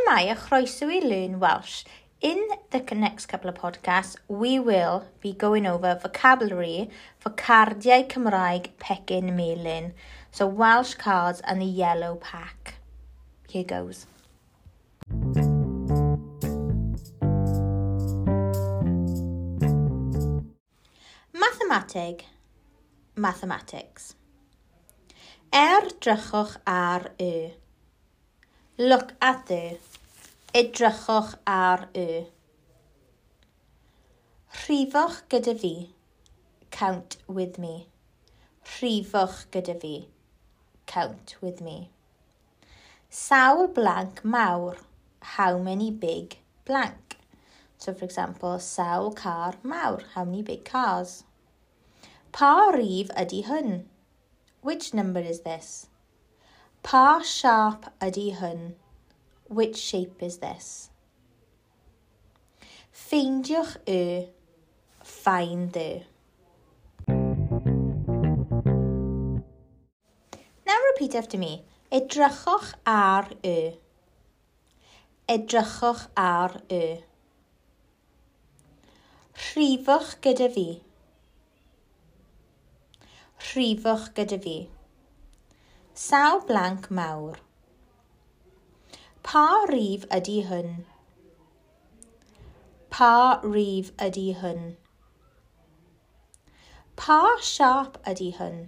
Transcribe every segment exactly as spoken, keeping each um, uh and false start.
Shwmae a chroeso I Learn Welsh. In the next couple of podcasts, we will be going over vocabulary for cardiau Cymraeg pecyn melyn. So Welsh cards and the yellow pack. Here goes. Mathematig, mathematics. Edrychwch ar y. Look at the. Edrychwch ar y. Rhifwch gyda fi. Count with me. Rhifwch gyda fi. Count with me. Sawl blank mawr. How many big blank? So for example, sawl car mawr. How many big cars? Pa rif ydy hyn? Which number is this? Pa sharp ydy hyn? Which shape is this? Ffeindiwch y. Find the. Now repeat after me. Edrychwch ar y. Edrychwch ar y. Rhifwch gyda fi. Rhifwch gyda fi. Sawl blanc mawr. Pa rif ydy hyn? Pa rif ydy hyn? Pa siarp ydy hyn?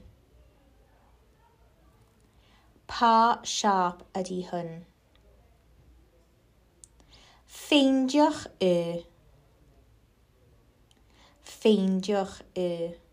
Pa siarp ydy hyn? Ffeindiwch y. Ffeindiwch y.